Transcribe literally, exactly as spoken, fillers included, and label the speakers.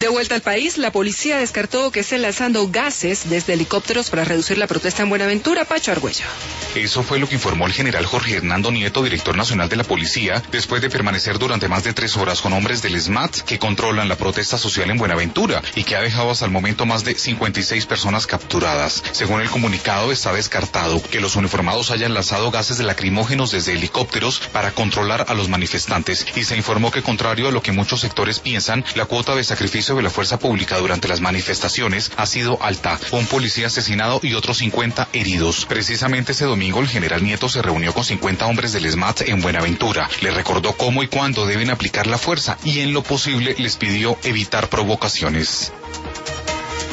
Speaker 1: De vuelta al país, la policía descartó que estén lanzando gases desde helicópteros para reducir la protesta en Buenaventura. Pacho Argüello.
Speaker 2: Eso fue lo que informó el general Jorge Hernando Nieto, director nacional de la policía, después de permanecer durante más de tres horas con hombres del SMAT que controlan la protesta social en Buenaventura y que ha dejado hasta el momento más de cincuenta y seis personas capturadas. Según el comunicado, está descartado que los uniformados hayan lanzado gases lacrimógenos desde helicópteros para controlar a los manifestantes, y se informó que, contrario a lo que muchos sectores piensan, la cuota de sacrificio de la fuerza pública durante las manifestaciones ha sido alta. Un policía asesinado y otros cincuenta heridos. Precisamente ese domingo el general Nieto se reunió con cincuenta hombres del SMAT en Buenaventura. Les recordó cómo y cuándo deben aplicar la fuerza y en lo posible les pidió evitar provocaciones.